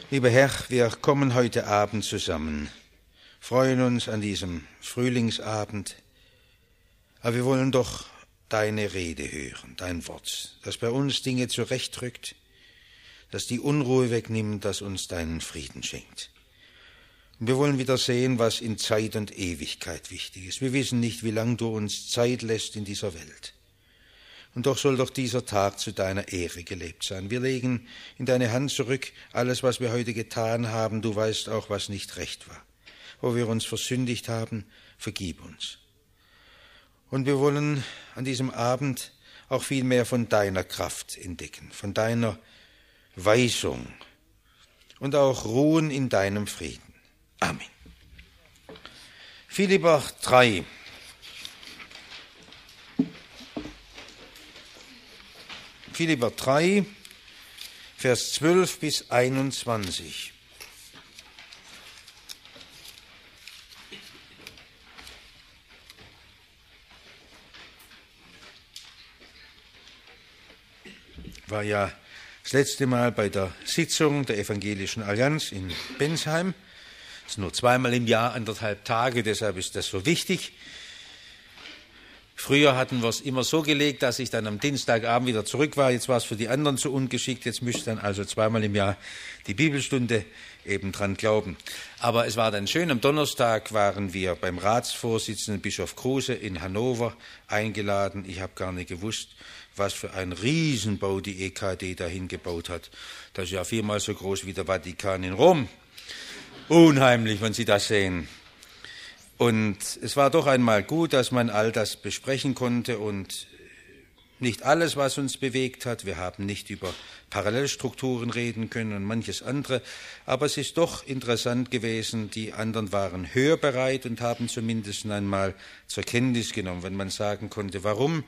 Lieber Herr, wir kommen heute Abend zusammen, freuen uns an diesem Frühlingsabend, aber wir wollen doch deine Rede hören, dein Wort, das bei uns Dinge zurechtrückt, das die Unruhe wegnimmt, das uns deinen Frieden schenkt. Und wir wollen wieder sehen, was in Zeit und Ewigkeit wichtig ist. Wir wissen nicht, wie lange du uns Zeit lässt in dieser Welt. Und doch soll doch dieser Tag zu deiner Ehre gelebt sein. Wir legen in deine Hand zurück alles, was wir heute getan haben. Du weißt auch, was nicht recht war. Wo wir uns versündigt haben, vergib uns. Und wir wollen an diesem Abend auch viel mehr von deiner Kraft entdecken, von deiner Weisung und auch ruhen in deinem Frieden. Amen. Philipper 3. Philipper 3, Vers 12 bis 21. War ja das letzte Mal bei der Sitzung der Evangelischen Allianz in Bensheim. Das ist nur zweimal im Jahr, 1,5 Tage, deshalb ist das so wichtig. Früher hatten wir es immer so gelegt, dass ich dann am Dienstagabend wieder zurück war. Jetzt war es für die anderen zu ungeschickt. Jetzt müsste dann also zweimal im Jahr die Bibelstunde eben dran glauben. Aber es war dann schön. Am Donnerstag waren wir beim Ratsvorsitzenden Bischof Kruse in Hannover eingeladen. Ich habe gar nicht gewusst, was für ein Riesenbau die EKD dahin gebaut hat. Das ist ja 4-mal so groß wie der Vatikan in Rom. Unheimlich, wenn Sie das sehen. Und es war doch einmal gut, dass man all das besprechen konnte und nicht alles, was uns bewegt hat. Wir haben nicht über Parallelstrukturen reden können und manches andere. Aber es ist doch interessant gewesen, die anderen waren hörbereit und haben zumindest einmal zur Kenntnis genommen, wenn man sagen konnte, warum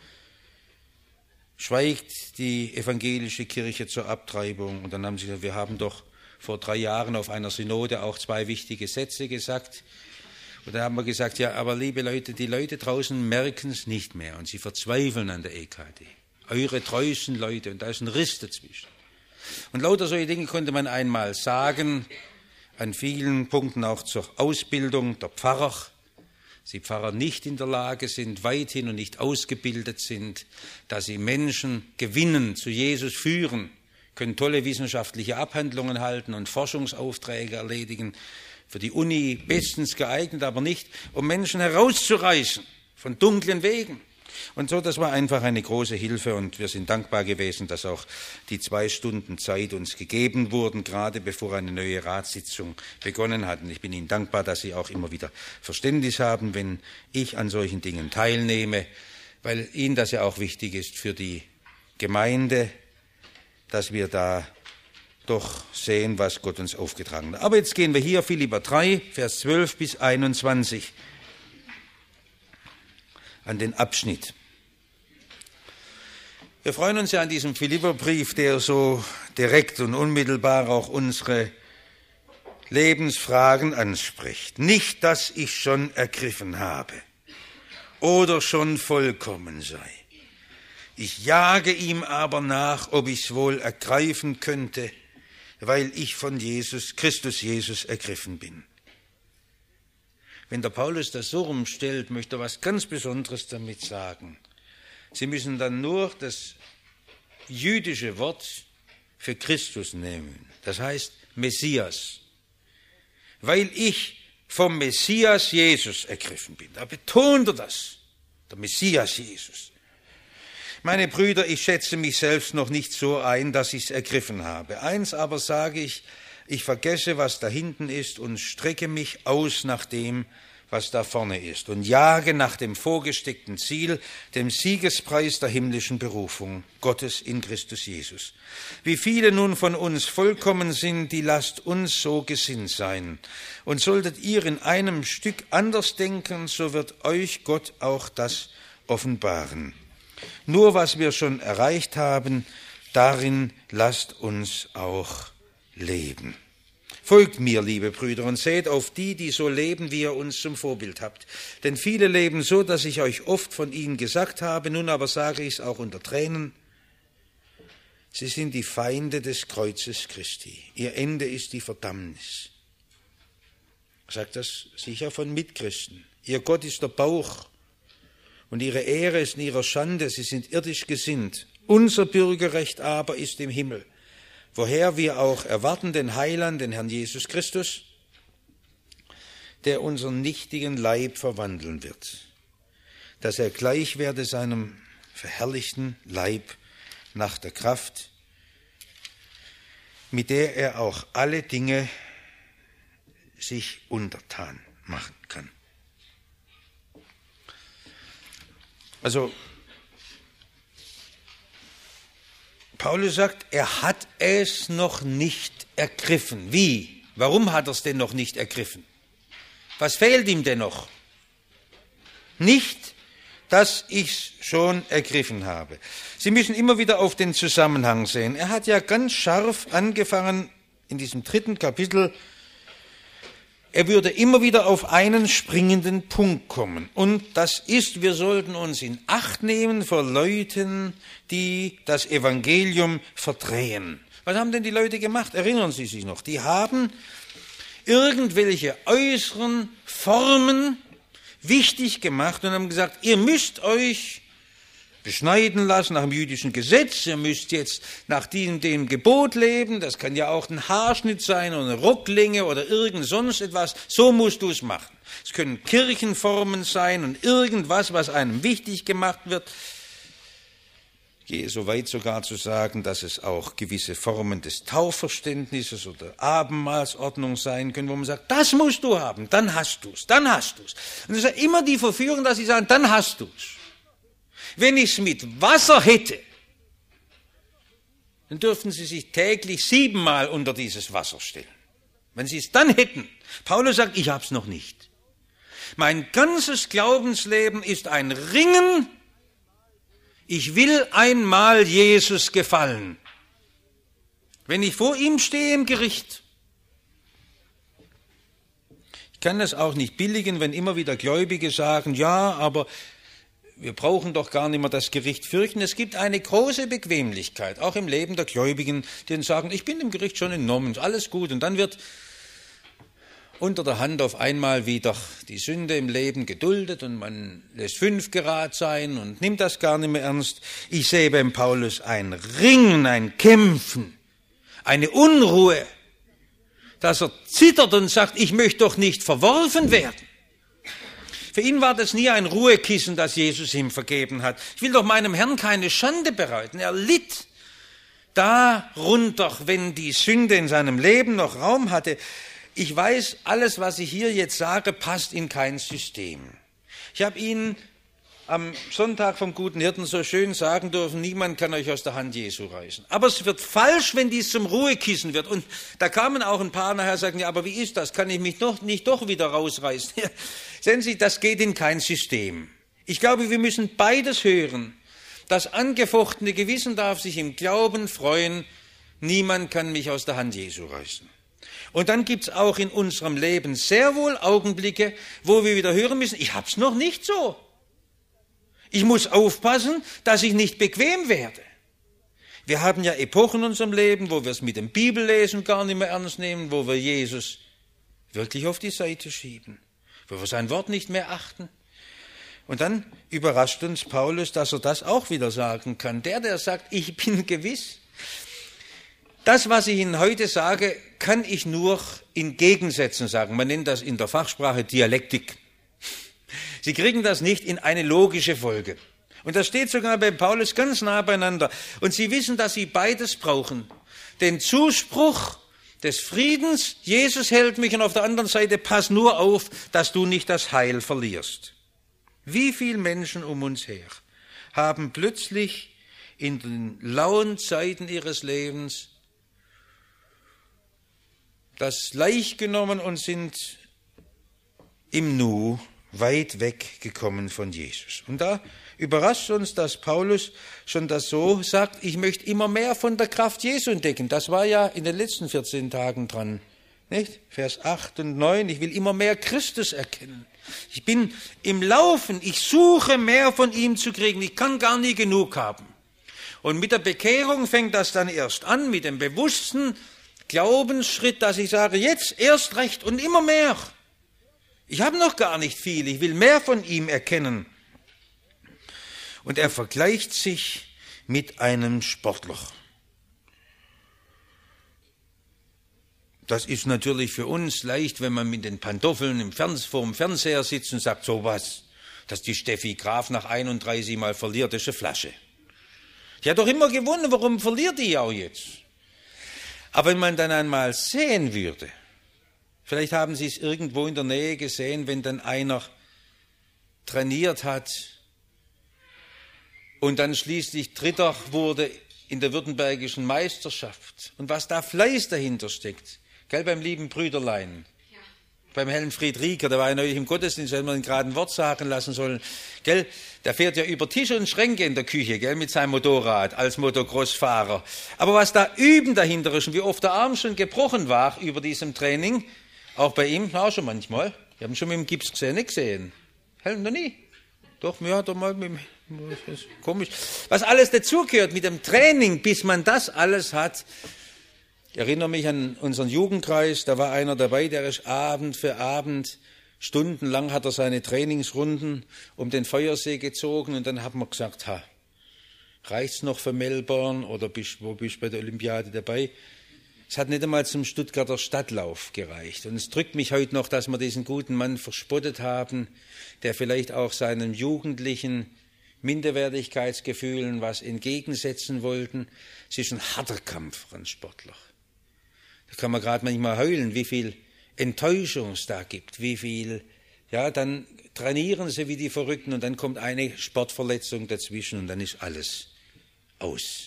schweigt die evangelische Kirche zur Abtreibung? Und dann haben sie gesagt, wir haben doch vor 3 Jahren auf einer Synode auch 2 wichtige Sätze gesagt. Und da haben wir gesagt, ja, aber liebe Leute, die Leute draußen merken es nicht mehr und sie verzweifeln an der EKD. Eure treuesten Leute, und da ist ein Riss dazwischen. Und lauter solche Dinge konnte man einmal sagen, an vielen Punkten auch zur Ausbildung der Pfarrer. Dass die Pfarrer nicht in der Lage sind, weithin und nicht ausgebildet sind, dass sie Menschen gewinnen, zu Jesus führen, können tolle wissenschaftliche Abhandlungen halten und Forschungsaufträge erledigen, für die Uni bestens geeignet, aber nicht, um Menschen herauszureißen von dunklen Wegen. Und so, das war einfach eine große Hilfe und wir sind dankbar gewesen, dass auch die 2 Stunden Zeit uns gegeben wurden, gerade bevor eine neue Ratssitzung begonnen hat. Und ich bin Ihnen dankbar, dass Sie auch immer wieder Verständnis haben, wenn ich an solchen Dingen teilnehme, weil Ihnen das ja auch wichtig ist für die Gemeinde, dass wir da doch sehen, was Gott uns aufgetragen hat. Aber jetzt gehen wir hier, Philipper 3, Vers 12 bis 21, an den Abschnitt. Wir freuen uns ja an diesem Philipperbrief, der so direkt und unmittelbar auch unsere Lebensfragen anspricht. Nicht, dass ich schon ergriffen habe oder schon vollkommen sei. Ich jage ihm aber nach, ob ich es wohl ergreifen könnte, weil ich von Christus Jesus ergriffen bin. Wenn der Paulus das so rumstellt, möchte er was ganz Besonderes damit sagen. Sie müssen dann nur das jüdische Wort für Christus nehmen. Das heißt Messias. Weil ich vom Messias Jesus ergriffen bin. Da betont er das. Der Messias Jesus. Meine Brüder, ich schätze mich selbst noch nicht so ein, dass ich es ergriffen habe. Eins aber sage ich, ich vergesse, was da hinten ist und strecke mich aus nach dem, was da vorne ist und jage nach dem vorgesteckten Ziel, dem Siegespreis der himmlischen Berufung Gottes in Christus Jesus. Wie viele nun von uns vollkommen sind, die lasst uns so gesinnt sein. Und solltet ihr in einem Stück anders denken, so wird euch Gott auch das offenbaren. Nur was wir schon erreicht haben, darin lasst uns auch leben. Folgt mir, liebe Brüder, und seht auf die, die so leben, wie ihr uns zum Vorbild habt. Denn viele leben so, dass ich euch oft von ihnen gesagt habe, nun aber sage ich es auch unter Tränen. Sie sind die Feinde des Kreuzes Christi. Ihr Ende ist die Verdammnis. Sagt das sicher von Mitchristen. Ihr Gott ist der Bauch und ihre Ehre ist in ihrer Schande. Sie sind irdisch gesinnt. Unser Bürgerrecht aber ist im Himmel, woher wir auch erwarten den Heiland, den Herrn Jesus Christus, der unseren nichtigen Leib verwandeln wird, dass er gleich werde seinem verherrlichten Leib nach der Kraft, mit der er auch alle Dinge sich untertan machen kann. Also, Paulus sagt, er hat es noch nicht ergriffen. Wie? Warum hat er es denn noch nicht ergriffen? Was fehlt ihm denn noch? Nicht, dass ich es schon ergriffen habe. Sie müssen immer wieder auf den Zusammenhang sehen. Er hat ja ganz scharf angefangen in diesem 3. Kapitel. Er würde immer wieder auf einen springenden Punkt kommen. Und das ist, wir sollten uns in Acht nehmen vor Leuten, die das Evangelium verdrehen. Was haben denn die Leute gemacht? Erinnern Sie sich noch? Die haben irgendwelche äußeren Formen wichtig gemacht und haben gesagt, ihr müsst euch beschneiden lassen nach dem jüdischen Gesetz, ihr müsst jetzt nach dem Gebot leben, das kann ja auch ein Haarschnitt sein oder eine Rocklänge oder irgend sonst etwas, so musst du es machen. Es können Kirchenformen sein und irgendwas, was einem wichtig gemacht wird. Ich gehe so weit sogar zu sagen, dass es auch gewisse Formen des Taufverständnisses oder Abendmahlsordnung sein können, wo man sagt, das musst du haben, dann hast du es, dann hast du es. Und es ist ja immer die Verführung, dass sie sagen, dann hast du es. Wenn ich es mit Wasser hätte, dann dürften sie sich täglich 7-mal unter dieses Wasser stellen. Wenn sie es dann hätten. Paulus sagt, ich habe es noch nicht. Mein ganzes Glaubensleben ist ein Ringen. Ich will einmal Jesus gefallen. Wenn ich vor ihm stehe im Gericht. Ich kann das auch nicht billigen, wenn immer wieder Gläubige sagen, ja, aber wir brauchen doch gar nicht mehr das Gericht fürchten. Es gibt eine große Bequemlichkeit, auch im Leben der Gläubigen, die sagen, ich bin im Gericht schon entnommen, alles gut. Und dann wird unter der Hand auf einmal wieder die Sünde im Leben geduldet und man lässt 5 Grad sein und nimmt das gar nicht mehr ernst. Ich sehe beim Paulus ein Ringen, ein Kämpfen, eine Unruhe, dass er zittert und sagt, ich möchte doch nicht verworfen werden. Für ihn war das nie ein Ruhekissen, das Jesus ihm vergeben hat. Ich will doch meinem Herrn keine Schande bereiten. Er litt darunter, wenn die Sünde in seinem Leben noch Raum hatte. Ich weiß, alles, was ich hier jetzt sage, passt in kein System. Ich habe Ihnen am Sonntag vom Guten Hirten so schön sagen dürfen, niemand kann euch aus der Hand Jesu reißen. Aber es wird falsch, wenn dies zum Ruhekissen wird. Und da kamen auch ein paar nachher und sagten, ja, aber wie ist das? Kann ich mich nicht doch wieder rausreißen? Sehen Sie, das geht in kein System. Ich glaube, wir müssen beides hören. Das angefochtene Gewissen darf sich im Glauben freuen, niemand kann mich aus der Hand Jesu reißen. Und dann gibt es auch in unserem Leben sehr wohl Augenblicke, wo wir wieder hören müssen, ich hab's noch nicht so. Ich muss aufpassen, dass ich nicht bequem werde. Wir haben ja Epochen in unserem Leben, wo wir es mit dem Bibellesen gar nicht mehr ernst nehmen, wo wir Jesus wirklich auf die Seite schieben, wo wir sein Wort nicht mehr achten. Und dann überrascht uns Paulus, dass er das auch wieder sagen kann. Der sagt, ich bin gewiss. Das, was ich Ihnen heute sage, kann ich nur in Gegensätzen sagen. Man nennt das in der Fachsprache Dialektik. Sie kriegen das nicht in eine logische Folge. Und das steht sogar bei Paulus ganz nah beieinander. Und Sie wissen, dass Sie beides brauchen. Den Zuspruch des Friedens, Jesus hält mich, und auf der anderen Seite, pass nur auf, dass du nicht das Heil verlierst. Wie viele Menschen um uns her haben plötzlich in den lauen Zeiten ihres Lebens das leicht genommen und sind im Nu weit weggekommen von Jesus. Und da überrascht uns, dass Paulus schon das so sagt, ich möchte immer mehr von der Kraft Jesu entdecken. Das war ja in den letzten 14 Tagen dran, nicht? Vers 8 und 9, ich will immer mehr Christus erkennen. Ich bin im Laufen, ich suche mehr von ihm zu kriegen, ich kann gar nie genug haben. Und mit der Bekehrung fängt das dann erst an, mit dem bewussten Glaubensschritt, dass ich sage, jetzt erst recht und immer mehr. Ich habe noch gar nicht viel, ich will mehr von ihm erkennen. Und er vergleicht sich mit einem Sportler. Das ist natürlich für uns leicht, wenn man mit den Pantoffeln vor dem Fernseher sitzt und sagt, so was, dass die Steffi Graf nach 31 Mal verliert, das ist eine Flasche. Die hat doch immer gewonnen, warum verliert die auch jetzt? Aber wenn man dann einmal sehen würde, vielleicht haben Sie es irgendwo in der Nähe gesehen, wenn dann einer trainiert hat und dann schließlich Dritter wurde in der württembergischen Meisterschaft und was da Fleiß dahinter steckt. Gell, beim lieben Brüderlein, ja. Beim Helmfried Rieker, der war ja neulich im Gottesdienst, hätte man gerade ein Wort sagen lassen sollen. Gell, der fährt ja über Tische und Schränke in der Küche, gell, mit seinem Motorrad als Motocross-Fahrer. Aber was da Üben dahinter ist und wie oft der Arm schon gebrochen war über diesem Training, auch bei ihm, auch schon manchmal. Wir haben ihn schon mit dem Gips gesehen, nicht gesehen. Helm noch nie. Doch, mir hat er mal mit dem, das ist komisch. Was alles dazugehört mit dem Training, bis man das alles hat. Ich erinnere mich an unseren Jugendkreis, da war einer dabei, der ist Abend für Abend, stundenlang hat er seine Trainingsrunden um den Feuersee gezogen und dann haben wir gesagt, reicht's noch für Melbourne oder wo bist du bei der Olympiade dabei? Es hat nicht einmal zum Stuttgarter Stadtlauf gereicht. Und es drückt mich heute noch, dass wir diesen guten Mann verspottet haben, der vielleicht auch seinen jugendlichen Minderwertigkeitsgefühlen was entgegensetzen wollten. Es ist ein harter Kampf für einen Sportler. Da kann man gerade manchmal heulen, wie viel Enttäuschung es da gibt, wie viel, ja, dann trainieren sie wie die Verrückten und dann kommt eine Sportverletzung dazwischen und dann ist alles aus.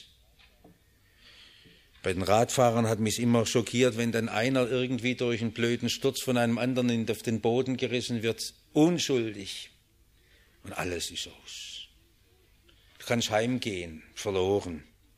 Bei den Radfahrern hat mich immer schockiert, wenn dann einer irgendwie durch einen blöden Sturz von einem anderen auf den Boden gerissen wird, unschuldig und alles ist aus. Du kannst heimgehen, verloren.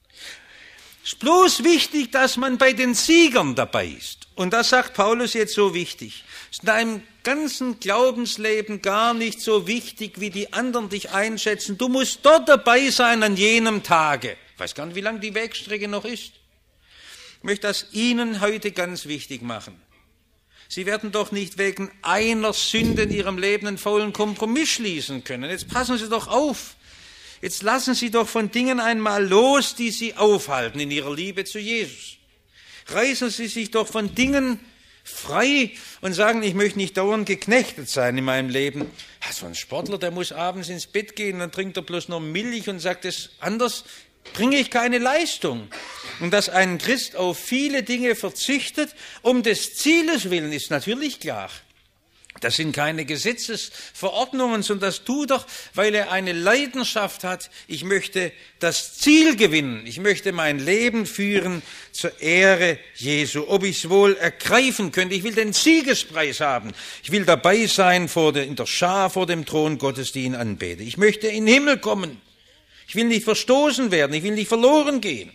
Es ist bloß wichtig, dass man bei den Siegern dabei ist. Und das sagt Paulus jetzt so wichtig. Es ist in deinem ganzen Glaubensleben gar nicht so wichtig, wie die anderen dich einschätzen. Du musst dort dabei sein an jenem Tage. Ich weiß gar nicht, wie lang die Wegstrecke noch ist. Ich möchte das Ihnen heute ganz wichtig machen. Sie werden doch nicht wegen einer Sünde in Ihrem Leben einen faulen Kompromiss schließen können. Jetzt passen Sie doch auf. Jetzt lassen Sie doch von Dingen einmal los, die Sie aufhalten in Ihrer Liebe zu Jesus. Reißen Sie sich doch von Dingen frei und sagen, ich möchte nicht dauernd geknechtet sein in meinem Leben. Ja, so ein Sportler, der muss abends ins Bett gehen, dann trinkt er bloß noch Milch und sagt, anders bringe ich keine Leistung. Und dass ein Christ auf viele Dinge verzichtet, um des Zieles willen, ist natürlich klar. Das sind keine Gesetzesverordnungen, sondern das tut er, weil er eine Leidenschaft hat. Ich möchte das Ziel gewinnen. Ich möchte mein Leben führen zur Ehre Jesu. Ob ich es wohl ergreifen könnte. Ich will den Siegespreis haben. Ich will dabei sein in der Schar vor dem Thron Gottes, die ihn anbete. Ich möchte in den Himmel kommen. Ich will nicht verstoßen werden. Ich will nicht verloren gehen.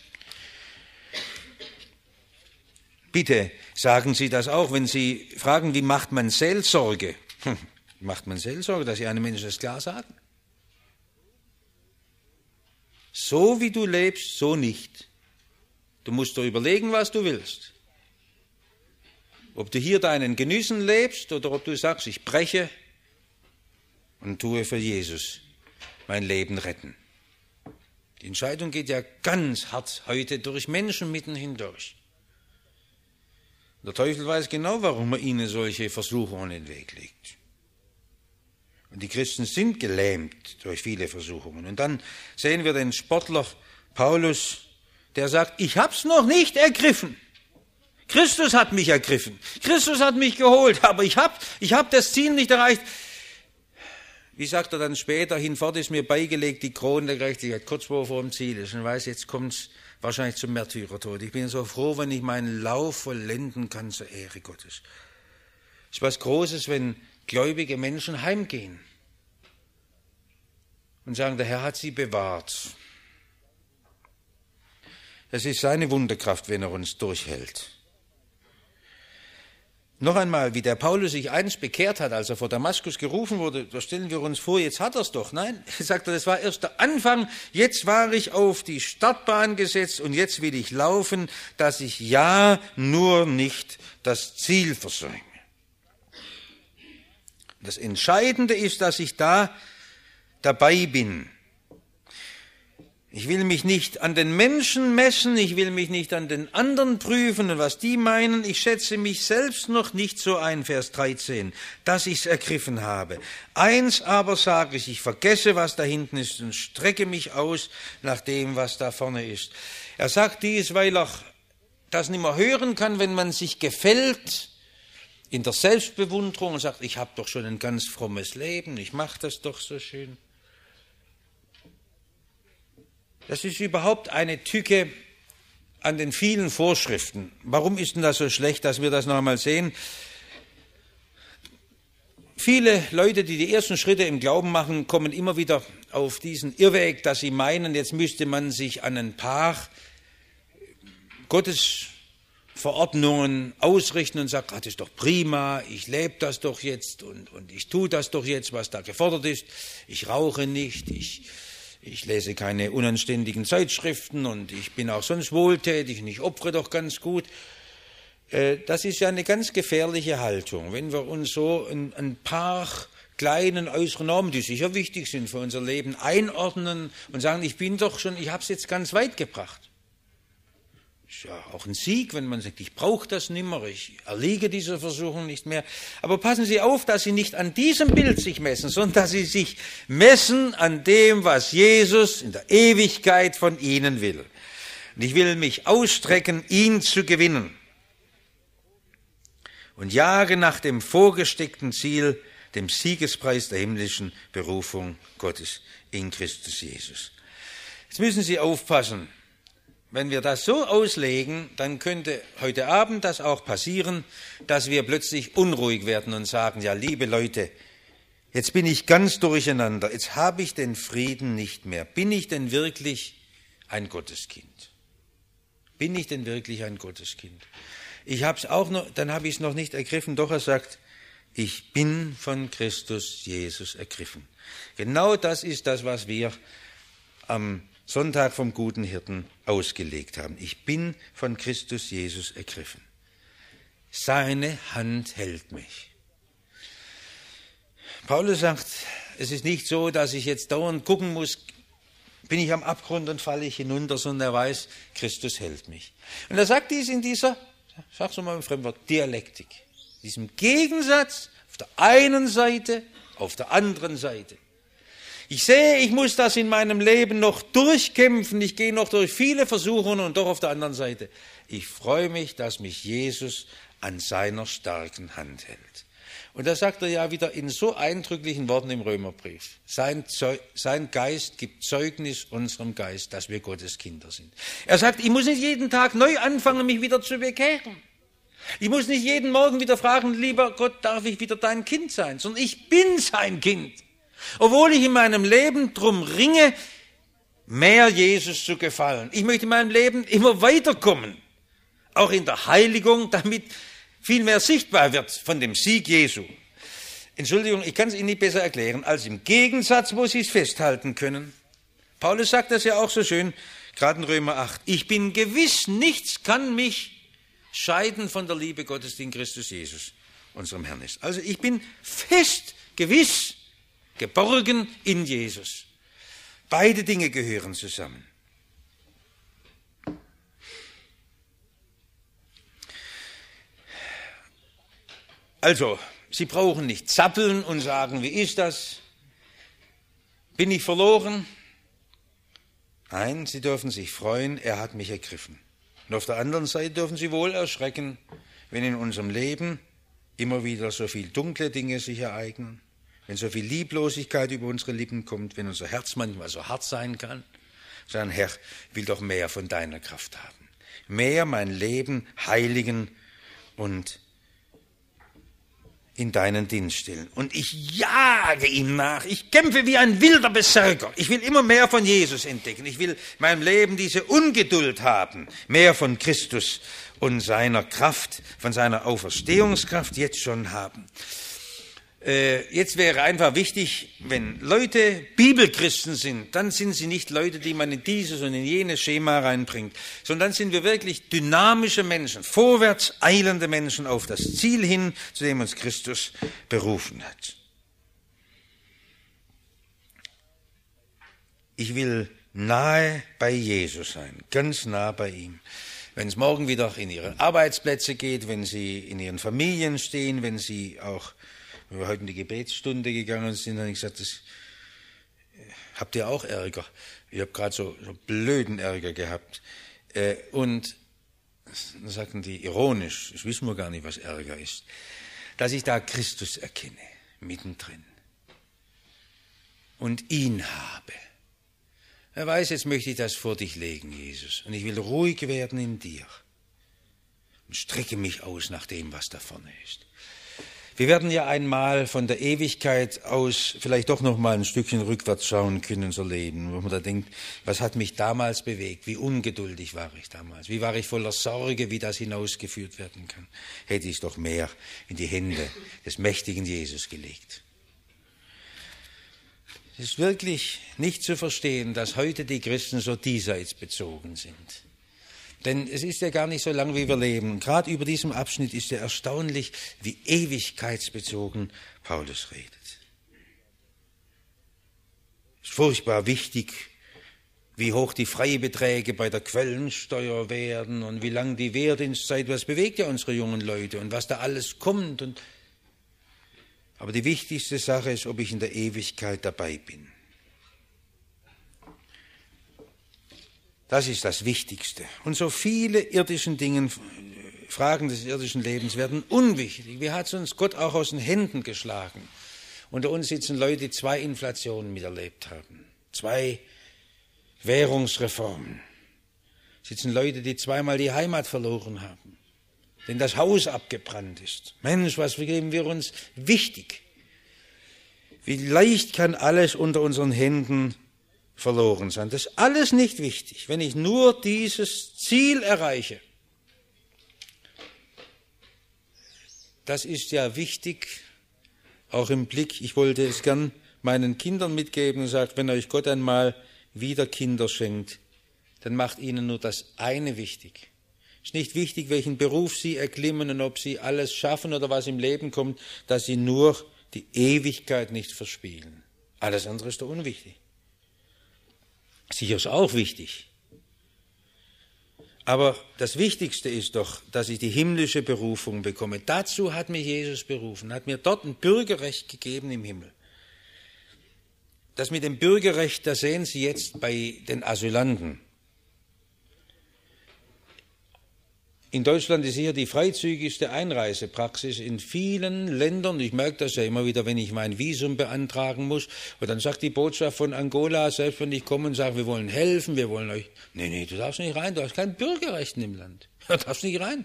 Bitte sagen Sie das auch, wenn Sie fragen, wie macht man Seelsorge? Wie macht man Seelsorge, dass Sie einem Menschen das klar sagen? So wie du lebst, so nicht. Du musst dir überlegen, was du willst. Ob du hier deinen Genüssen lebst oder ob du sagst, ich breche und tue für Jesus mein Leben retten. Die Entscheidung geht ja ganz hart heute durch Menschen mitten hindurch. Der Teufel weiß genau, warum er ihnen solche Versuchungen in den Weg legt. Und die Christen sind gelähmt durch viele Versuchungen. Und dann sehen wir den Sportler Paulus, der sagt, ich hab's noch nicht ergriffen. Christus hat mich ergriffen. Christus hat mich geholt, aber ich hab das Ziel nicht erreicht. Wie sagt er dann später, hinfort ist mir beigelegt die Krone der Gerechtigkeit, kurz vor dem Ziel ist. Und weiß, jetzt kommt's wahrscheinlich zum Märtyrertod. Ich bin so froh, wenn ich meinen Lauf vollenden kann zur Ehre Gottes. Es ist was Großes, wenn gläubige Menschen heimgehen und sagen, der Herr hat sie bewahrt. Es ist seine Wunderkraft, wenn er uns durchhält. Noch einmal, wie der Paulus sich einst bekehrt hat, als er vor Damaskus gerufen wurde, da stellen wir uns vor, jetzt hat er es doch. Nein, er sagt, das war erst der Anfang, jetzt war ich auf die Startbahn gesetzt und jetzt will ich laufen, dass ich ja nur nicht das Ziel versäume. Das Entscheidende ist, dass ich da dabei bin. Ich will mich nicht an den Menschen messen, ich will mich nicht an den anderen prüfen und was die meinen. Ich schätze mich selbst noch nicht so ein, Vers 13, dass ich es ergriffen habe. Eins aber sage ich vergesse, was da hinten ist und strecke mich aus nach dem, was da vorne ist. Er sagt dies, weil er das nicht mehr hören kann, wenn man sich gefällt in der Selbstbewunderung und sagt, ich habe doch schon ein ganz frommes Leben, ich mache das doch so schön. Das ist überhaupt eine Tücke an den vielen Vorschriften. Warum ist denn das so schlecht, dass wir das noch einmal sehen? Viele Leute, die die ersten Schritte im Glauben machen, kommen immer wieder auf diesen Irrweg, dass sie meinen, jetzt müsste man sich an ein paar Gottesverordnungen ausrichten und sagen, das ist doch prima, ich lebe das doch jetzt und ich tue das doch jetzt, was da gefordert ist. Ich rauche nicht, ich lese keine unanständigen Zeitschriften und ich bin auch sonst wohltätig und ich opfere doch ganz gut. Das ist ja eine ganz gefährliche Haltung, wenn wir uns so ein paar kleinen äußeren Normen, die sicher wichtig sind für unser Leben, einordnen und sagen, ich habe es jetzt ganz weit gebracht. Ist ja auch ein Sieg, wenn man sagt, ich brauche das nicht mehr, ich erliege dieser Versuchung nicht mehr. Aber passen Sie auf, dass Sie nicht an diesem Bild sich messen, sondern dass Sie sich messen an dem, was Jesus in der Ewigkeit von Ihnen will. Und ich will mich ausstrecken, ihn zu gewinnen. Und jage nach dem vorgesteckten Ziel, dem Siegespreis der himmlischen Berufung Gottes in Christus Jesus. Jetzt müssen Sie aufpassen. Wenn wir das so auslegen, dann könnte heute Abend das auch passieren, dass wir plötzlich unruhig werden und sagen, ja, liebe Leute, jetzt bin ich ganz durcheinander, jetzt habe ich den Frieden nicht mehr. Bin ich denn wirklich ein Gotteskind? Bin ich denn wirklich ein Gotteskind? Dann habe ich es noch nicht ergriffen, doch er sagt, ich bin von Christus Jesus ergriffen. Genau das ist das, was wir am Sonntag vom guten Hirten ausgelegt haben. Ich bin von Christus Jesus ergriffen. Seine Hand hält mich. Paulus sagt, es ist nicht so, dass ich jetzt dauernd gucken muss, bin ich am Abgrund und falle ich hinunter, sondern er weiß, Christus hält mich. Und er sagt dies in dieser, sag's mal im Fremdwort, Dialektik. Diesem Gegensatz auf der einen Seite, auf der anderen Seite. Ich sehe, ich muss das in meinem Leben noch durchkämpfen. Ich gehe noch durch viele Versuchungen und doch auf der anderen Seite. Ich freue mich, dass mich Jesus an seiner starken Hand hält. Und das sagt er ja wieder in so eindrücklichen Worten im Römerbrief. Sein Geist gibt Zeugnis unserem Geist, dass wir Gottes Kinder sind. Er sagt, ich muss nicht jeden Tag neu anfangen, mich wieder zu bekehren. Ich muss nicht jeden Morgen wieder fragen, lieber Gott, darf ich wieder dein Kind sein? Sondern ich bin sein Kind. Obwohl ich in meinem Leben drum ringe, mehr Jesus zu gefallen. Ich möchte in meinem Leben immer weiterkommen, auch in der Heiligung, damit viel mehr sichtbar wird von dem Sieg Jesu. Entschuldigung, ich kann es Ihnen nicht besser erklären, als im Gegensatz, wo Sie es festhalten können. Paulus sagt das ja auch so schön, gerade in Römer 8. Ich bin gewiss, nichts kann mich scheiden von der Liebe Gottes, die in Christus Jesus, unserem Herrn ist. Also ich bin fest, gewiss, geborgen in Jesus. Beide Dinge gehören zusammen. Also, Sie brauchen nicht zappeln und sagen, wie ist das? Bin ich verloren? Nein, Sie dürfen sich freuen, er hat mich ergriffen. Und auf der anderen Seite dürfen Sie wohl erschrecken, wenn in unserem Leben immer wieder so viel dunkle Dinge sich ereignen. Wenn so viel Lieblosigkeit über unsere Lippen kommt, wenn unser Herz manchmal so hart sein kann, sagen, Herr, ich will doch mehr von deiner Kraft haben. Mehr mein Leben heiligen und in deinen Dienst stellen. Und ich jage ihm nach. Ich kämpfe wie ein wilder Berserker. Ich will immer mehr von Jesus entdecken. Ich will in meinem Leben diese Ungeduld haben, mehr von Christus und seiner Kraft, von seiner Auferstehungskraft jetzt schon haben. Jetzt wäre einfach wichtig, wenn Leute Bibelchristen sind, dann sind sie nicht Leute, die man in dieses und in jenes Schema reinbringt, sondern dann sind wir wirklich dynamische Menschen, vorwärts eilende Menschen auf das Ziel hin, zu dem uns Christus berufen hat. Ich will nahe bei Jesus sein, ganz nah bei ihm. Wenn es morgen wieder in ihre Arbeitsplätze geht, wenn sie in ihren Familien stehen, wenn sie auch, wenn wir heute in die Gebetsstunde gegangen sind, dann habe ich gesagt, das habt ihr auch Ärger. Ich habe gerade so blöden Ärger gehabt. Und dann sagten die ironisch, das wissen wir gar nicht, was Ärger ist, dass ich da Christus erkenne, mittendrin. Und ihn habe. Er weiß, jetzt möchte ich das vor dich legen, Jesus. Und ich will ruhig werden in dir. Und strecke mich aus nach dem, was da vorne ist. Wir werden ja einmal von der Ewigkeit aus vielleicht doch noch mal ein Stückchen rückwärts schauen können, unser Leben, wo man da denkt, was hat mich damals bewegt, wie ungeduldig war ich damals, wie war ich voller Sorge, wie das hinausgeführt werden kann. Hätte ich es doch mehr in die Hände des mächtigen Jesus gelegt. Es ist wirklich nicht zu verstehen, dass heute die Christen so diesseits bezogen sind. Denn es ist ja gar nicht so lang, wie wir leben. Gerade über diesem Abschnitt ist ja erstaunlich, wie ewigkeitsbezogen Paulus redet. Es ist furchtbar wichtig, wie hoch die Freibeträge bei der Quellensteuer werden und wie lang die Wehrdienstzeit, was bewegt ja unsere jungen Leute und was da alles kommt. Aber die wichtigste Sache ist, ob ich in der Ewigkeit dabei bin. Das ist das Wichtigste. Und so viele irdischen Dinge, Fragen des irdischen Lebens werden unwichtig. Wie hat es uns Gott auch aus den Händen geschlagen? Unter uns sitzen Leute, die 2 Inflationen miterlebt haben, 2 Währungsreformen. Sitzen Leute, die 2-mal die Heimat verloren haben, denen das Haus abgebrannt ist. Mensch, was geben wir uns wichtig? Wie leicht kann alles unter unseren Händen verloren sein. Das ist alles nicht wichtig, wenn ich nur dieses Ziel erreiche. Das ist ja wichtig, auch im Blick, ich wollte es gern meinen Kindern mitgeben und sagt, wenn euch Gott einmal wieder Kinder schenkt, dann macht ihnen nur das eine wichtig. Es ist nicht wichtig, welchen Beruf sie erklimmen und ob sie alles schaffen oder was im Leben kommt, dass sie nur die Ewigkeit nicht verspielen. Alles andere ist doch unwichtig. Sicher ist auch wichtig. Aber das Wichtigste ist doch, dass ich die himmlische Berufung bekomme. Dazu hat mich Jesus berufen, hat mir dort ein Bürgerrecht gegeben im Himmel. Das mit dem Bürgerrecht, das sehen Sie jetzt bei den Asylanten. In Deutschland ist hier die freizügigste Einreisepraxis in vielen Ländern. Ich merke das ja immer wieder, wenn ich mein Visum beantragen muss. Und dann sagt die Botschaft von Angola, selbst wenn ich komme und sage, wir wollen helfen, wir wollen euch. Nee, du darfst nicht rein, du hast kein Bürgerrecht in dem Land. Du darfst nicht rein.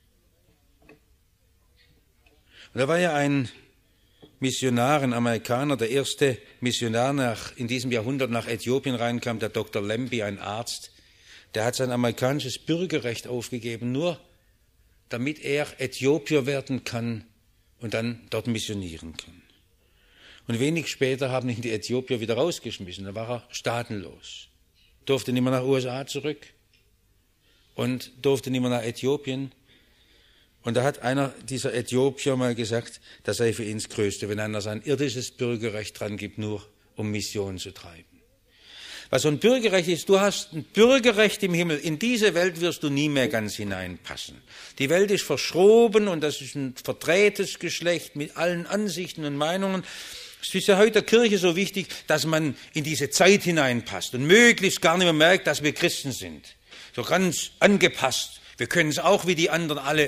Und da war ja ein Missionar, ein Amerikaner, der erste Missionar in diesem Jahrhundert nach Äthiopien reinkam, der Dr. Lemby, ein Arzt. Der hat sein amerikanisches Bürgerrecht aufgegeben, nur damit er Äthiopier werden kann und dann dort missionieren kann. Und wenig später haben ihn die Äthiopier wieder rausgeschmissen. Da war er staatenlos. Durfte nicht mehr nach USA zurück und durfte nicht mehr nach Äthiopien. Und da hat einer dieser Äthiopier mal gesagt, das sei für ihn das Größte, wenn einer sein irdisches Bürgerrecht dran gibt, nur um Mission zu treiben. Was so ein Bürgerrecht ist, du hast ein Bürgerrecht im Himmel. In diese Welt wirst du nie mehr ganz hineinpassen. Die Welt ist verschroben und das ist ein verdrehtes Geschlecht mit allen Ansichten und Meinungen. Es ist ja heute der Kirche so wichtig, dass man in diese Zeit hineinpasst und möglichst gar nicht mehr merkt, dass wir Christen sind. So ganz angepasst. Wir können es auch wie die anderen alle.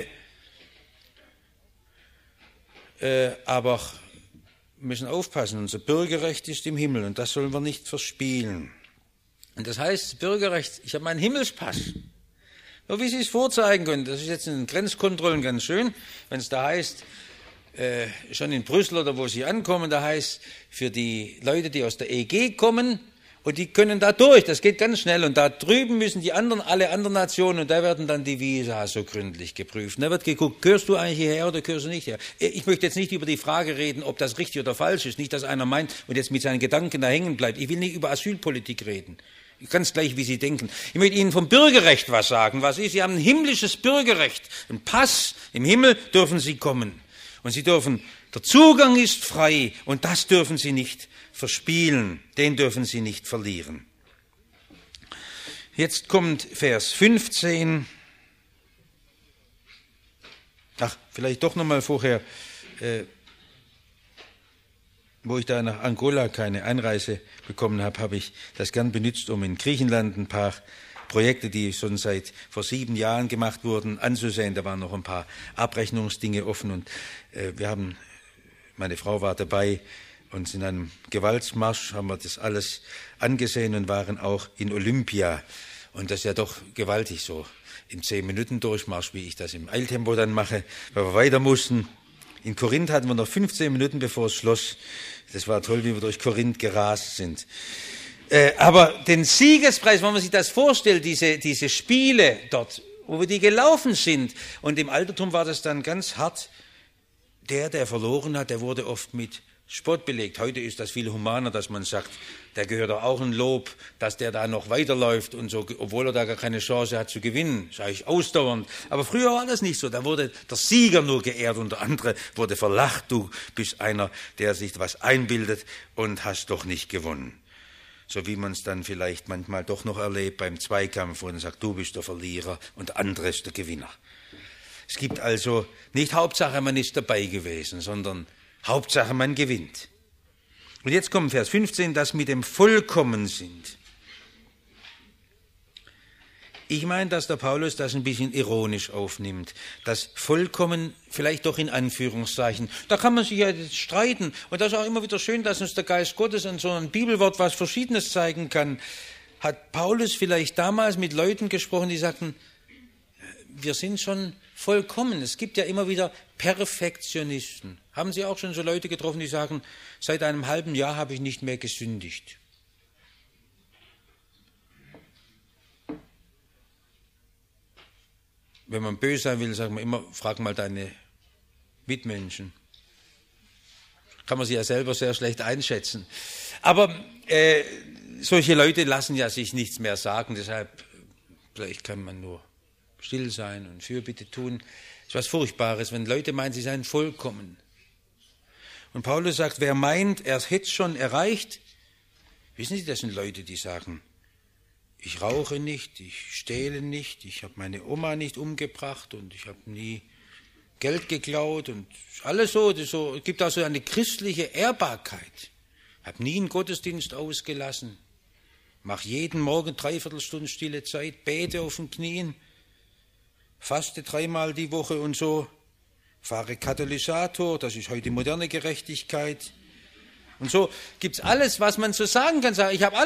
Aber wir müssen aufpassen. Unser Bürgerrecht ist im Himmel und das sollen wir nicht verspielen. Und das heißt, Bürgerrecht, ich habe meinen Himmelspass. So wie Sie es vorzeigen können, das ist jetzt in den Grenzkontrollen ganz schön, wenn es da heißt, schon in Brüssel oder wo Sie ankommen, da heißt für die Leute, die aus der EG kommen, und die können da durch, das geht ganz schnell. Und da drüben müssen alle anderen Nationen, und da werden dann die Visa so gründlich geprüft. Und da wird geguckt, gehörst du eigentlich hierher oder gehörst du nicht her? Ich möchte jetzt nicht über die Frage reden, ob das richtig oder falsch ist. Nicht, dass einer meint und jetzt mit seinen Gedanken da hängen bleibt. Ich will nicht über Asylpolitik reden. Ganz gleich, wie Sie denken. Ich möchte Ihnen vom Bürgerrecht was sagen. Was ist? Sie haben ein himmlisches Bürgerrecht. Ein Pass. Im Himmel dürfen Sie kommen. Und Sie dürfen, der Zugang ist frei und das dürfen Sie nicht verspielen, den dürfen Sie nicht verlieren. Jetzt kommt Vers 15. Vielleicht doch nochmal vorher, wo ich da nach Angola keine Einreise bekommen habe, habe ich das gern benutzt, um in Griechenland ein paar Projekte, die schon vor 7 Jahren gemacht wurden, anzusehen. Da waren noch ein paar Abrechnungsdinge offen und meine Frau war dabei und in einem Gewaltmarsch haben wir das alles angesehen und waren auch in Olympia. Und das ist ja doch gewaltig so, im 10-Minuten-Durchmarsch, wie ich das im Eiltempo dann mache, weil wir weiter mussten. In Korinth hatten wir noch 15 Minuten, bevor es schloss. Das war toll, wie wir durch Korinth gerast sind. Aber den Siegespreis, wenn man sich das vorstellt, diese Spiele dort, wo wir die gelaufen sind, und im Altertum war das dann ganz hart, der verloren hat, der wurde oft mit Spott belegt. Heute ist das viel humaner, dass man sagt, der gehört doch auch ein Lob, dass der da noch weiterläuft und so, obwohl er da gar keine Chance hat zu gewinnen. Sage ich ausdauernd. Aber früher war das nicht so. Da wurde der Sieger nur geehrt und der andere wurde verlacht. Du bist einer, der sich was einbildet und hast doch nicht gewonnen. So wie man es dann vielleicht manchmal doch noch erlebt beim Zweikampf, wo man sagt, du bist der Verlierer und der andere ist der Gewinner. Es gibt also nicht Hauptsache, man ist dabei gewesen, sondern Hauptsache, man gewinnt. Und jetzt kommt Vers 15, das mit dem Vollkommen sind. Ich meine, dass der Paulus das ein bisschen ironisch aufnimmt. Das Vollkommen vielleicht doch in Anführungszeichen. Da kann man sich ja jetzt streiten. Und das ist auch immer wieder schön, dass uns der Geist Gottes an so einem Bibelwort was Verschiedenes zeigen kann. Hat Paulus vielleicht damals mit Leuten gesprochen, die sagten, wir sind schon vollkommen. Es gibt ja immer wieder Perfektionisten. Haben Sie auch schon so Leute getroffen, die sagen, seit einem halben Jahr habe ich nicht mehr gesündigt? Wenn man böse sein will, sagt man immer, frag mal deine Mitmenschen. Kann man sich ja selber sehr schlecht einschätzen. Aber solche Leute lassen ja sich nichts mehr sagen, deshalb vielleicht kann man nur still sein und Fürbitte tun. Das ist was Furchtbares, wenn Leute meinen, sie seien vollkommen. Und Paulus sagt, wer meint, er hätte es schon erreicht, wissen Sie, das sind Leute, die sagen, ich rauche nicht, ich stehle nicht, ich habe meine Oma nicht umgebracht und ich habe nie Geld geklaut und alles so. Es gibt also eine christliche Ehrbarkeit. Ich habe nie einen Gottesdienst ausgelassen, mache jeden Morgen 3/4 Stunde stille Zeit, bete auf den Knien, faste 3-mal die Woche und so, fahre Katalysator, das ist heute moderne Gerechtigkeit. Und so gibt's alles, was man so sagen kann. Ich habe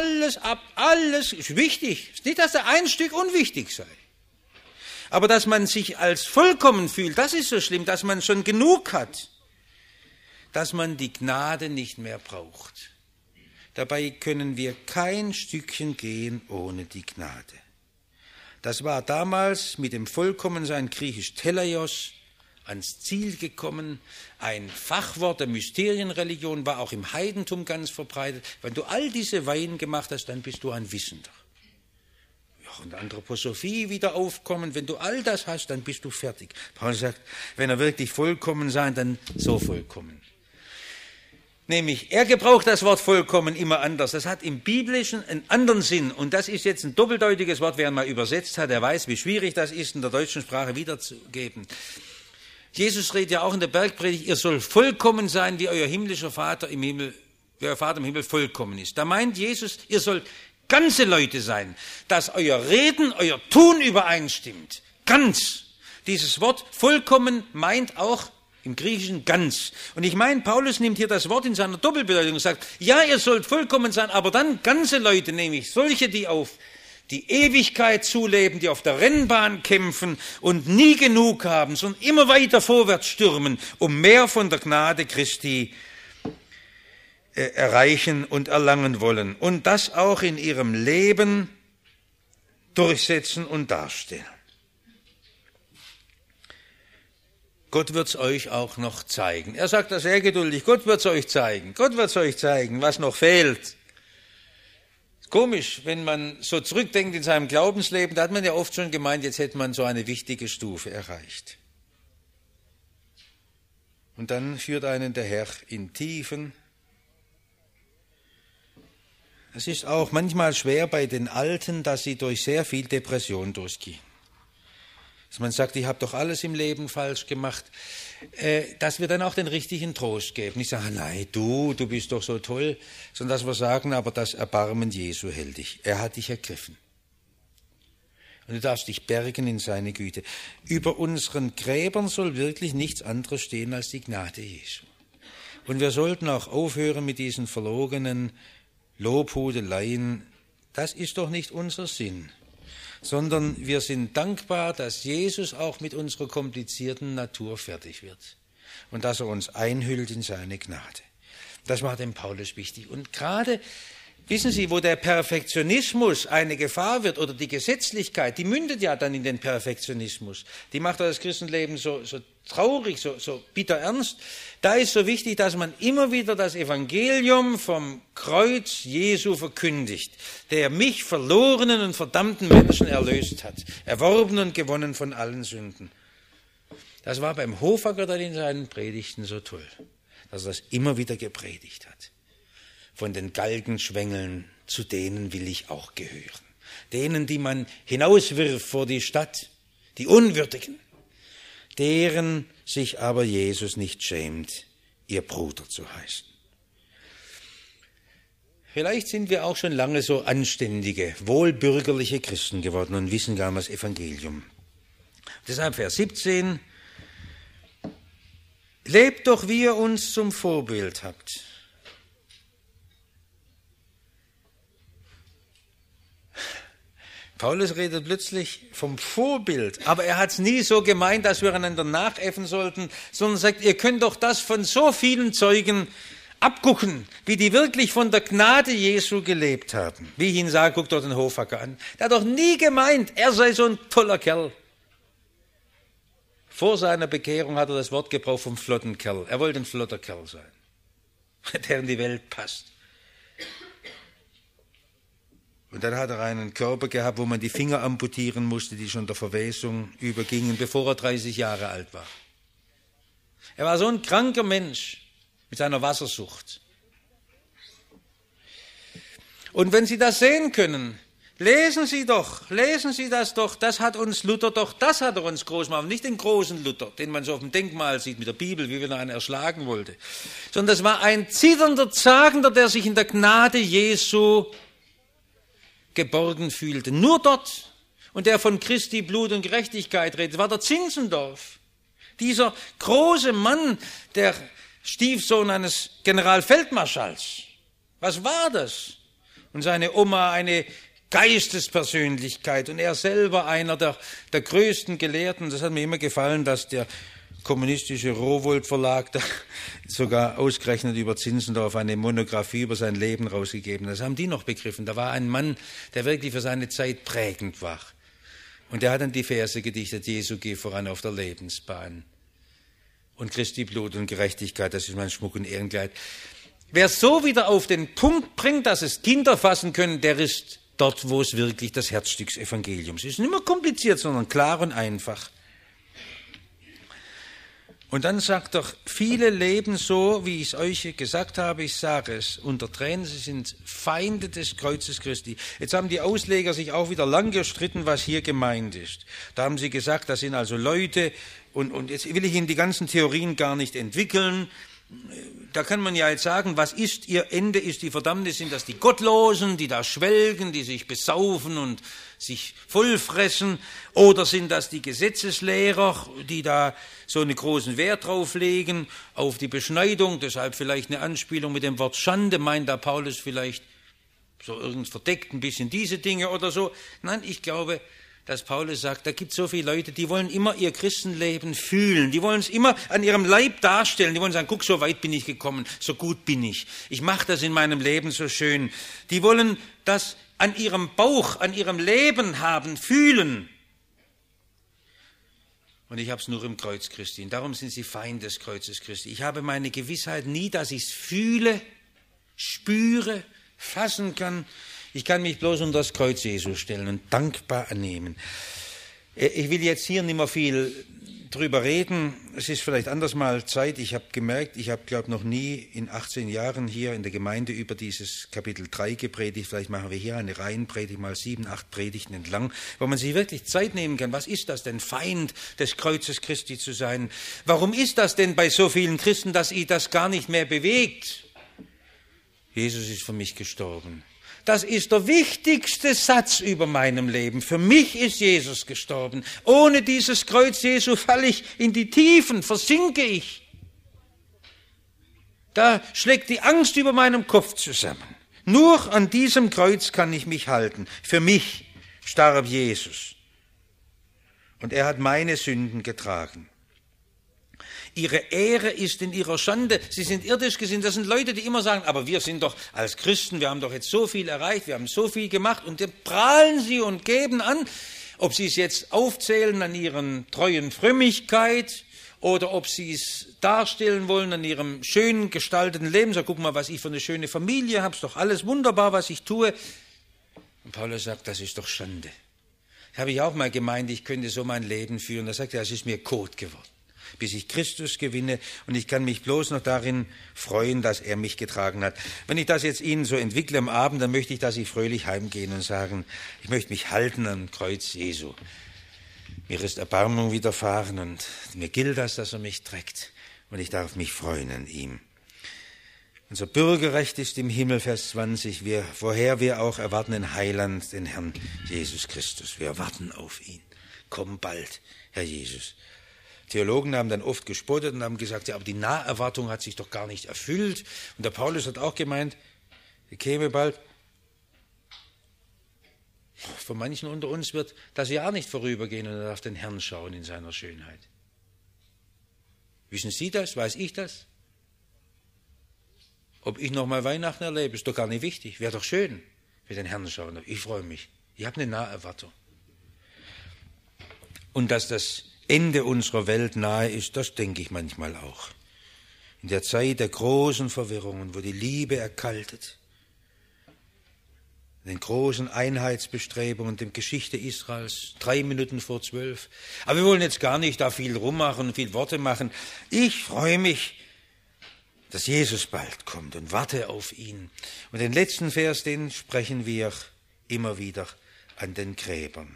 alles ist wichtig. Es ist nicht, dass da ein Stück unwichtig sei. Aber dass man sich als vollkommen fühlt, das ist so schlimm, dass man schon genug hat, dass man die Gnade nicht mehr braucht. Dabei können wir kein Stückchen gehen ohne die Gnade. Das war damals mit dem Vollkommensein griechisch Teleios ans Ziel gekommen. Ein Fachwort der Mysterienreligion, war auch im Heidentum ganz verbreitet. Wenn du all diese Weihen gemacht hast, dann bist du ein Wissender. Ja, und Anthroposophie wieder aufkommen, wenn du all das hast, dann bist du fertig. Paulus sagt, wenn er wirklich vollkommen sein, dann so vollkommen. Nämlich, er gebraucht das Wort vollkommen immer anders. Das hat im Biblischen einen anderen Sinn. Und das ist jetzt ein doppeldeutiges Wort. Wer mal übersetzt hat, der weiß, wie schwierig das ist, in der deutschen Sprache wiederzugeben. Jesus redet ja auch in der Bergpredigt, ihr sollt vollkommen sein, wie euer himmlischer Vater im Himmel, wie euer Vater im Himmel vollkommen ist. Da meint Jesus, ihr sollt ganze Leute sein, dass euer Reden, euer Tun übereinstimmt. Ganz. Dieses Wort vollkommen meint auch im Griechischen ganz. Und ich meine, Paulus nimmt hier das Wort in seiner Doppelbedeutung und sagt, ja, ihr sollt vollkommen sein, aber dann ganze Leute, nämlich solche, die auf die Ewigkeit zuleben, die auf der Rennbahn kämpfen und nie genug haben, sondern immer weiter vorwärts stürmen, um mehr von der Gnade Christi erreichen und erlangen wollen und das auch in ihrem Leben durchsetzen und darstellen. Gott wird es euch auch noch zeigen. Er sagt das sehr geduldig, Gott wird es euch zeigen. Gott wird es euch zeigen, was noch fehlt. Komisch, wenn man so zurückdenkt in seinem Glaubensleben, da hat man ja oft schon gemeint, jetzt hätte man so eine wichtige Stufe erreicht. Und dann führt einen der Herr in Tiefen. Es ist auch manchmal schwer bei den Alten, dass sie durch sehr viel Depression durchgehen. Dass man sagt, ich habe doch alles im Leben falsch gemacht, dass wir dann auch den richtigen Trost geben. Nicht sagen, nein, du bist doch so toll, sondern dass wir sagen, aber das Erbarmen Jesu hält dich. Er hat dich ergriffen. Und du darfst dich bergen in seine Güte. Über unseren Gräbern soll wirklich nichts anderes stehen als die Gnade Jesu. Und wir sollten auch aufhören mit diesen verlogenen Lobhudeleien. Das ist doch nicht unser Sinn. Sondern wir sind dankbar, dass Jesus auch mit unserer komplizierten Natur fertig wird und dass er uns einhüllt in seine Gnade. Das war dem Paulus wichtig. Und gerade, wissen Sie, wo der Perfektionismus eine Gefahr wird oder die Gesetzlichkeit, die mündet ja dann in den Perfektionismus. Die macht das Christenleben so traurig, so bitter ernst. Da ist so wichtig, dass man immer wieder das Evangelium vom Kreuz Jesu verkündigt, der mich, verlorenen und verdammten Menschen, erlöst hat, erworben und gewonnen von allen Sünden. Das war beim Hofacker dann in seinen Predigten so toll, dass er das immer wieder gepredigt hat. Von den Galgenschwängeln, zu denen will ich auch gehören. Denen, die man hinauswirft vor die Stadt, die Unwürdigen, deren sich aber Jesus nicht schämt, ihr Bruder zu heißen. Vielleicht sind wir auch schon lange so anständige, wohlbürgerliche Christen geworden und wissen gar nicht das Evangelium. Deshalb Vers 17, lebt doch, wie ihr uns zum Vorbild habt. Paulus redet plötzlich vom Vorbild, aber er hat es nie so gemeint, dass wir einander nachäffen sollten, sondern sagt, ihr könnt doch das von so vielen Zeugen abgucken, wie die wirklich von der Gnade Jesu gelebt haben. Wie ich Ihnen sage, guckt doch den Hofacker an. Der hat doch nie gemeint, er sei so ein toller Kerl. Vor seiner Bekehrung hat er das Wort gebraucht vom flotten Kerl. Er wollte ein flotter Kerl sein, der in die Welt passt. Und dann hat er einen Körper gehabt, wo man die Finger amputieren musste, die schon der Verwesung übergingen, bevor er 30 Jahre alt war. Er war so ein kranker Mensch mit seiner Wassersucht. Und wenn Sie das sehen können, lesen Sie das doch, das hat uns Luther doch, das hat er uns groß gemacht, nicht den großen Luther, den man so auf dem Denkmal sieht mit der Bibel, wie wenn er einen erschlagen wollte, sondern das war ein zitternder, zagender, der sich in der Gnade Jesu geborgen fühlte. Nur dort. Und der von Christi Blut und Gerechtigkeit redet, war der Zinzendorf. Dieser große Mann, der Stiefsohn eines Generalfeldmarschalls. Was war das? Und seine Oma eine Geistespersönlichkeit und er selber einer der größten Gelehrten. Das hat mir immer gefallen, dass der kommunistische Rowohlt Verlag da sogar ausgerechnet über Zinzendorf eine Monographie über sein Leben rausgegeben. Das haben die noch begriffen. Da war ein Mann, der wirklich für seine Zeit prägend war. Und der hat dann die Verse gedichtet, Jesu geh voran auf der Lebensbahn. Und Christi Blut und Gerechtigkeit, das ist mein Schmuck und Ehrenkleid. Wer so wieder auf den Punkt bringt, dass es Kinder fassen können, der ist dort, wo es wirklich das Herzstück des Evangeliums ist. Nicht mehr kompliziert, sondern klar und einfach. Und dann sagt er, viele leben so, wie ich es euch gesagt habe, ich sage es, unter Tränen, sie sind Feinde des Kreuzes Christi. Jetzt haben die Ausleger sich auch wieder lang gestritten, was hier gemeint ist. Da haben sie gesagt, das sind also Leute, und jetzt will ich Ihnen die ganzen Theorien gar nicht entwickeln. Da kann man ja jetzt sagen, was ist ihr Ende, ist die Verdammnis, sind das die Gottlosen, die da schwelgen, die sich besaufen und sich vollfressen, oder sind das die Gesetzeslehrer, die da so einen großen Wert drauf legen, auf die Beschneidung, deshalb vielleicht eine Anspielung mit dem Wort Schande, meint da Paulus vielleicht so irgend verdeckt ein bisschen diese Dinge oder so. Nein, ich glaube, dass Paulus sagt, da gibt es so viele Leute, die wollen immer ihr Christenleben fühlen, die wollen es immer an ihrem Leib darstellen, die wollen sagen, guck, so weit bin ich gekommen, so gut bin ich mache das in meinem Leben so schön. Die wollen das an ihrem Bauch, an ihrem Leben haben, fühlen. Und ich habe es nur im Kreuz Christi. Und darum sind sie Feind des Kreuzes Christi. Ich habe meine Gewissheit nie, dass ich es fühle, spüre, fassen kann. Ich kann mich bloß unter das Kreuz Jesu stellen und dankbar annehmen. Ich will jetzt hier nicht mehr viel drüber reden. Es ist vielleicht anders mal Zeit. Ich habe gemerkt, ich habe, glaube ich, noch nie in 18 Jahren hier in der Gemeinde über dieses Kapitel 3 gepredigt. Vielleicht machen wir hier eine Reihenpredigt, mal 7, 8 Predigten entlang, wo man sich wirklich Zeit nehmen kann. Was ist das denn, Feind des Kreuzes Christi zu sein? Warum ist das denn bei so vielen Christen, dass sie das gar nicht mehr bewegt? Jesus ist für mich gestorben. Das ist der wichtigste Satz über meinem Leben. Für mich ist Jesus gestorben. Ohne dieses Kreuz Jesu falle ich in die Tiefen, versinke ich. Da schlägt die Angst über meinem Kopf zusammen. Nur an diesem Kreuz kann ich mich halten. Für mich starb Jesus. Und er hat meine Sünden getragen. Ihre Ehre ist in ihrer Schande. Sie sind irdisch gesinnt. Das sind Leute, die immer sagen, aber wir sind doch als Christen, wir haben doch jetzt so viel erreicht, wir haben so viel gemacht. Und dann prahlen sie und geben an, ob sie es jetzt aufzählen an ihren treuen Frömmigkeit oder ob sie es darstellen wollen an ihrem schön gestalteten Leben. So, guck mal, was ich für eine schöne Familie habe, ist doch alles wunderbar, was ich tue. Und Paulus sagt, das ist doch Schande. Das habe ich auch mal gemeint, ich könnte so mein Leben führen. Da sagt er, es ist mir Kot geworden, bis ich Christus gewinne, und ich kann mich bloß noch darin freuen, dass er mich getragen hat. Wenn ich das jetzt Ihnen so entwickle am Abend, dann möchte ich, dass Sie fröhlich heimgehen und sagen, ich möchte mich halten am Kreuz Jesu. Mir ist Erbarmung widerfahren und mir gilt das, dass er mich trägt, und ich darf mich freuen an ihm. Unser Bürgerrecht ist im Himmel, Vers 20, woher wir auch erwarten den Heiland, den Herrn Jesus Christus. Wir warten auf ihn. Komm bald, Herr Jesus. Theologen haben dann oft gespottet und haben gesagt, ja, aber die Naherwartung hat sich doch gar nicht erfüllt. Und der Paulus hat auch gemeint, er käme bald. Für manchen unter uns wird das Jahr nicht vorübergehen und er darf den Herrn schauen in seiner Schönheit. Wissen Sie das? Weiß ich das? Ob ich noch mal Weihnachten erlebe, ist doch gar nicht wichtig. Wäre doch schön, wir den Herrn schauen. Ich freue mich. Ich habe eine Naherwartung. Und dass das Ende unserer Welt nahe ist, das denke ich manchmal auch. In der Zeit der großen Verwirrungen, wo die Liebe erkaltet, den großen Einheitsbestrebungen, der Geschichte Israels, 3 Minuten vor 12. Aber wir wollen jetzt gar nicht da viel rummachen und viel Worte machen. Ich freue mich, dass Jesus bald kommt und warte auf ihn. Und den letzten Vers, den sprechen wir immer wieder an den Gräbern.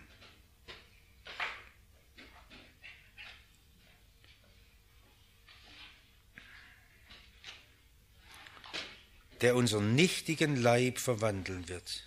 Der unseren nichtigen Leib verwandeln wird.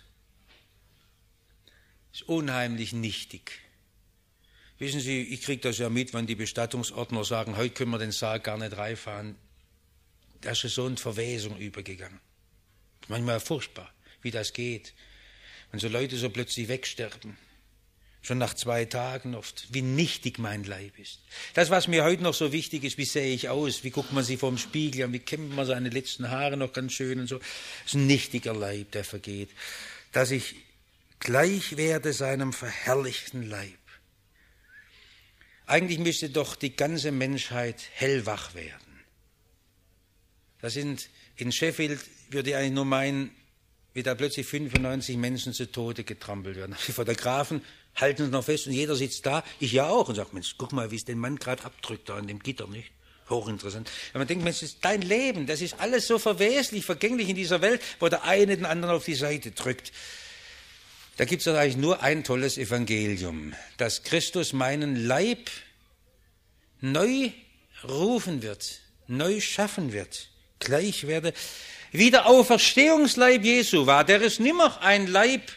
Ist unheimlich nichtig. Wissen Sie, ich kriege das ja mit, wenn die Bestattungsordner sagen, heute können wir den Sarg gar nicht reinfahren. Da ist so eine Verwesung übergegangen. Manchmal furchtbar, wie das geht. Wenn so Leute so plötzlich wegsterben. Schon nach 2 Tagen oft, wie nichtig mein Leib ist. Das, was mir heute noch so wichtig ist, wie sehe ich aus, wie guckt man sich vorm Spiegel an, wie kämmt man seine letzten Haare noch ganz schön und so. Das ist ein nichtiger Leib, der vergeht. Dass ich gleich werde seinem verherrlichten Leib. Eigentlich müsste doch die ganze Menschheit hellwach werden. Das sind in Sheffield, würde ich eigentlich nur meinen, wie da plötzlich 95 Menschen zu Tode getrampelt werden. Die Fotografen halten es noch fest und jeder sitzt da, ich ja auch, und sagt, Mensch, guck mal, wie es den Mann gerade abdrückt da an dem Gitter, nicht? Hochinteressant. Wenn man denkt, Mensch, das ist dein Leben, das ist alles so verweslich, vergänglich in dieser Welt, wo der eine den anderen auf die Seite drückt. Da gibt es eigentlich nur ein tolles Evangelium, dass Christus meinen Leib neu rufen wird, neu schaffen wird, gleich werde, wie der Auferstehungsleib Jesu war. Der ist nimmer ein Leib,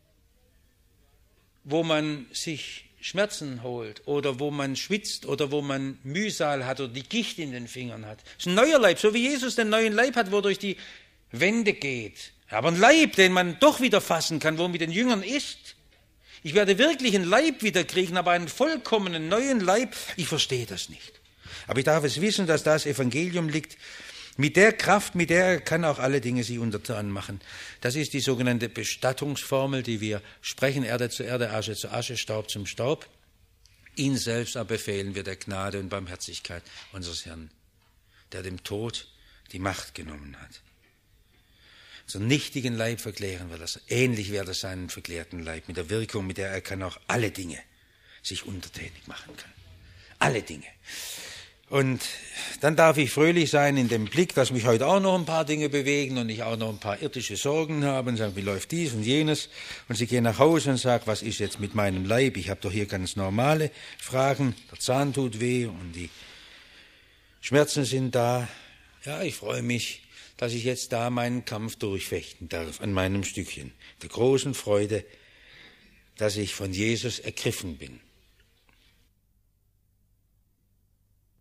wo man sich Schmerzen holt oder wo man schwitzt oder wo man Mühsal hat oder die Gicht in den Fingern hat. Das ist ein neuer Leib, so wie Jesus den neuen Leib hat, wo er durch die Wände geht, Aber ein Leib, den man doch wieder fassen kann, wo man mit den Jüngern ist. Ich werde wirklich einen Leib wieder kriegen, aber einen vollkommenen neuen Leib, ich verstehe das nicht. Aber ich darf es wissen, dass das Evangelium liegt. Mit der Kraft, mit der kann auch alle Dinge sich untertan machen. Das ist die sogenannte Bestattungsformel, die wir sprechen, Erde zu Erde, Asche zu Asche, Staub zum Staub. Ihn selbst aber befehlen wir der Gnade und Barmherzigkeit unseres Herrn, der dem Tod die Macht genommen hat. So einen nichtigen Leib verklären wir das. Ähnlich wäre das seinen verklärten Leib, mit der Wirkung, mit der er kann auch alle Dinge sich untertänig machen kann. Alle Dinge. Und dann darf ich fröhlich sein in dem Blick, dass mich heute auch noch ein paar Dinge bewegen und ich auch noch ein paar irdische Sorgen habe und sagen, wie läuft dies und jenes. Und sie gehen nach Hause und sagen, was ist jetzt mit meinem Leib? Ich habe doch hier ganz normale Fragen. Der Zahn tut weh und die Schmerzen sind da. Ja, ich freue mich, dass ich jetzt da meinen Kampf durchfechten darf an meinem Stückchen. Der großen Freude, dass ich von Jesus ergriffen bin.